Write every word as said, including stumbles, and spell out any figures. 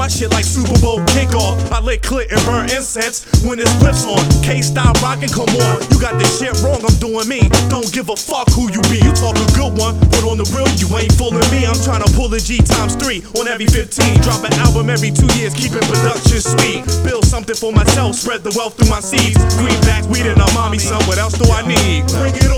my shit like Super Bowl kickoff. I lit clit and burn incense when this whip's on. K-style rockin', come on. You got this shit wrong, I'm doing me. Don't give a fuck who you be. You talk a good one, but on the real, you ain't fooling me. I'm tryna pull the G times three on every fifteen. Drop an album every two years, keeping production sweet. Build something for myself, spread the wealth through my seeds. Greenbacks, weed, and a mommy, son. What else do I need? Bring it